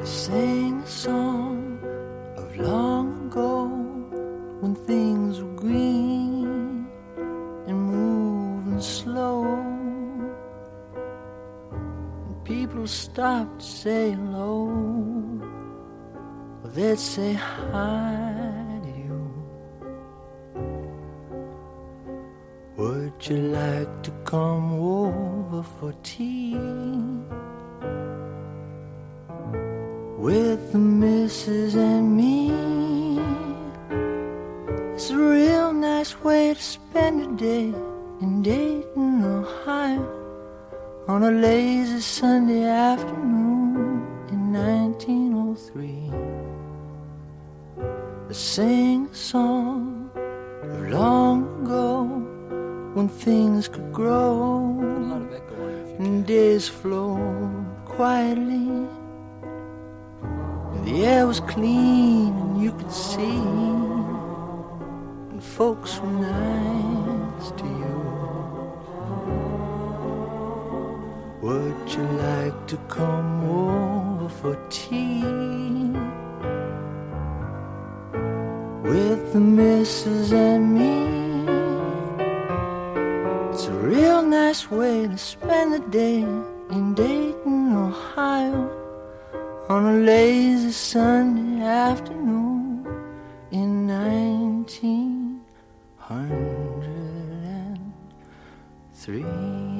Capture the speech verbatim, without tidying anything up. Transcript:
Sing a song of long ago when things were green and moving slow, and people stopped to say hello, or they'd say hi to you. Would you like to come over for tea with the missus and me? It's a real nice way to spend a day in Dayton, Ohio, on a lazy Sunday afternoon in nineteen oh three. Let's sing a song of long ago when things could grow and days flowed quietly. The air was clean and you could see, and folks were nice to you. Would you like to come over for tea with the missus and me? It's a real nice way to spend the day in Dayton, Ohio, on a lazy Sunday afternoon in nineteen oh three.